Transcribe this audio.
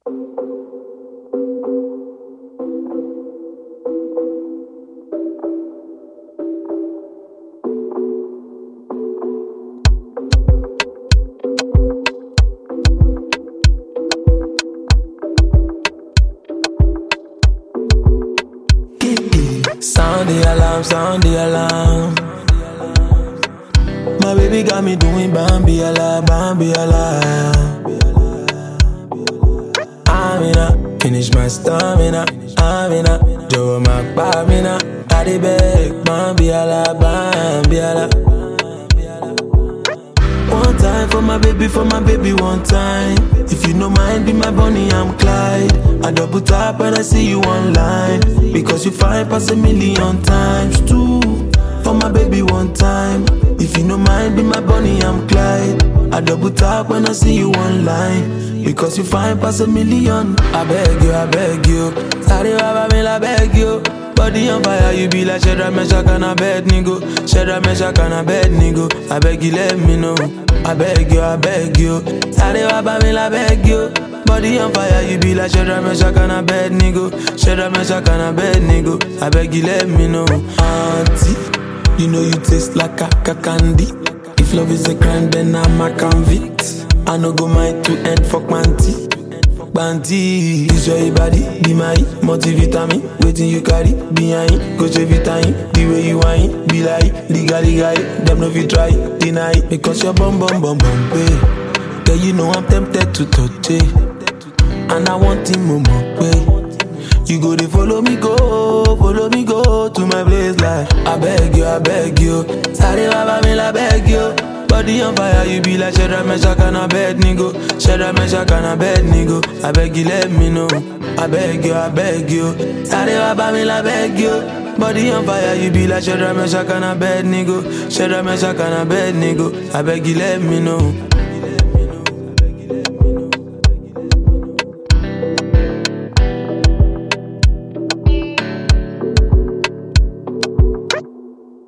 Sound the alarm, sound the alarm. My baby got me doing Bambi ala, Bambi ala. Finish my stamina, Amina. Joe my Bamina, I the beg, Bambi ala, Bambi ala. One time for my baby, one time. If you no mind, be my Bonnie, I'm Clyde. I double tap when I see you online, because you find past 1,000,000 times too. For my baby, one time. If you no mind, be my Bonnie, I'm Clyde. I double tap when I see you online, because you find past 1,000,000. I beg you. Sorry, Baba, I beg you. Body on fire, you be like Shadrach, Meshach, and Abednego. Shadrach, Meshach, and Abednego. I beg you, let me know. I beg you. Sorry, Baba, I beg you. Body on fire, you be like Shadrach, Meshach, and Abednego. Shadrach, Meshach, and Abednego. I beg you, let me know. Auntie, you know you taste like kaka candy. If love is a crime, then I'm a convict. I no go mind to end fuck manti. Banti, this your body, be my multivitamin. Waiting you carry, behind, go to vitamin. The way you whine, be like, legally guy. Them no fit try, deny, because you're bum, babe. Girl, you know I'm tempted to touch it, and I want him more, babe. You go to follow me go to my place like. I beg you. Sorry, Baba, I beg you. Body on fire, you be like Shadrach, Meshach, and Abednego. Shadrach, Meshach, and Abednego. I beg you, let me know. I beg you. Sorry, Baba, I beg you. Body on fire, you be like Shadrach, Meshach, and Abednego. Shadrach, Meshach, and Abednego. I beg you, let me know.